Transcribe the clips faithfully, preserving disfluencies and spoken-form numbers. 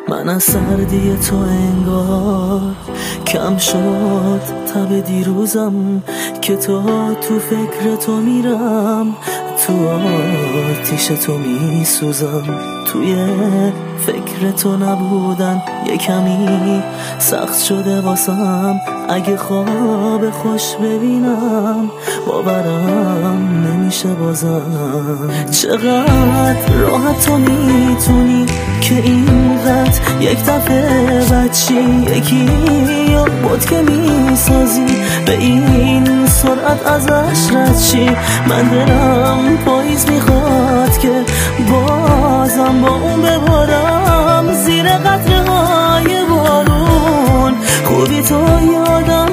من از سردی تو انگار کم شد تب دیروزم که تو تو فکر تو میرم، تو آتیش تو میسوزم. توی فکر تو نبودن یه کمی سخت شده واسم، اگه خواب خوش ببینم باورم نمیشه بازم. چقدر راحت تو میتونی که اینقدر یک دفعه بچی یکی یا بود که میسازی به این سرعت ازش رد چی. من دلم پاییز میخواد که بازم با اون ببارم زیر قطره های بارون، خوبی تو یادم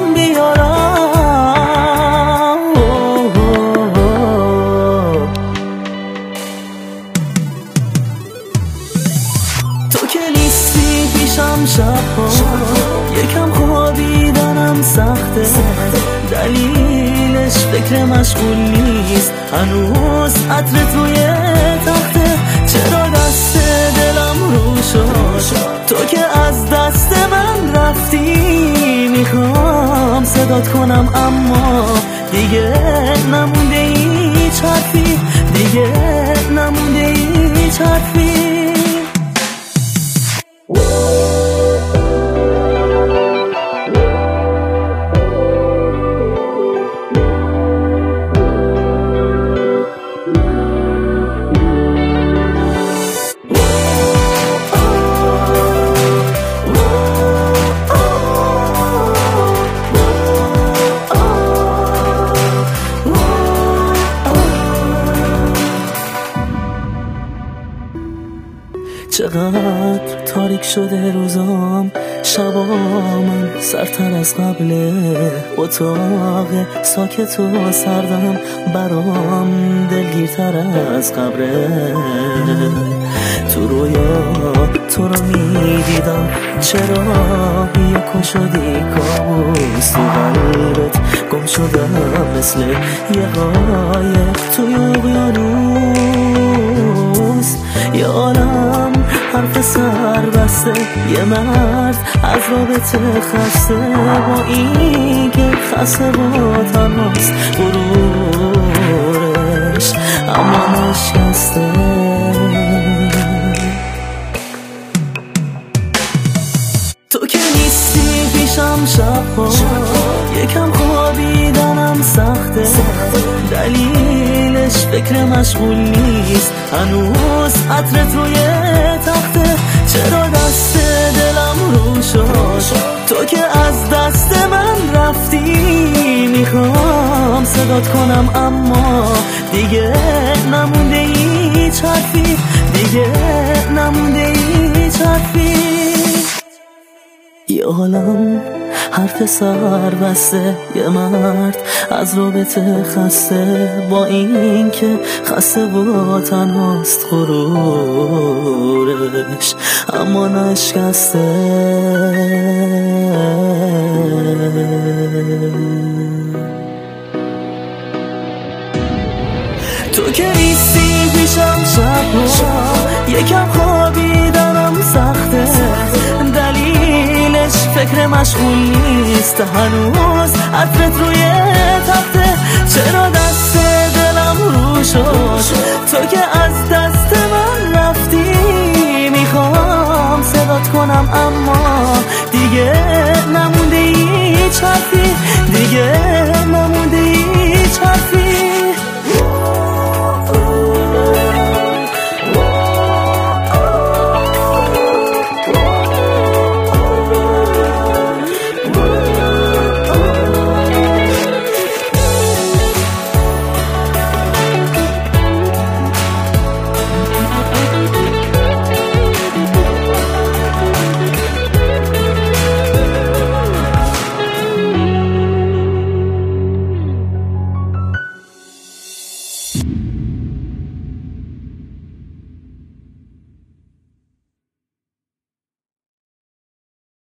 بیارم. تو که نیستی پیشم شبها یکم خوابیدنم سخته، دلیلش فکر مشغول نیست، هنوز عطر توی تخته. چرا دست دلم رو شد تو که از دست من رفتی، میخوام صدات کنم اما دیگه نمونده هیچ حرفی، دیگه نمونده هیچ حرفی. چقدر تاریک شده روزام، شبا من سرتر از قبله، اتاق ساکت و سردم برام دلگیرتر از قبره. تو رویا تو رو میدیدم، چرا یکو شدی کابوس تو قلبت گم شدم مثل یه قایق توی اقیانوس. یه عالم حرف سر بسته، یه مرد از رابطه خسته، با این که خسته با تنهاست غرورش اما نشسته. تو که نیستی پیشم شبها یکم خوابیدنم سخته، دلیلش فکر مشغول نیست، هنوز عطر توی تخته. چرا دست دلم رو شد تو که از دست من رفتی، میخوام صدات کنم اما دیگه نمونده هیچ حرفی، دیگه نمونده هیچ حرفی. یه عالم حرف سر بسته، یه مرد از رابطه خسته، با این که خسته و تنهاست غرورش اما نشکسته. تو که نیستی پیشم شبها یکم خوابیدنم سخته، دلیلش فکر مشغول نیست، هنوز عطرت روی تخته. چرا دست دلم رو شد تو که از دست من رفتی، میخوام صدات کنم اما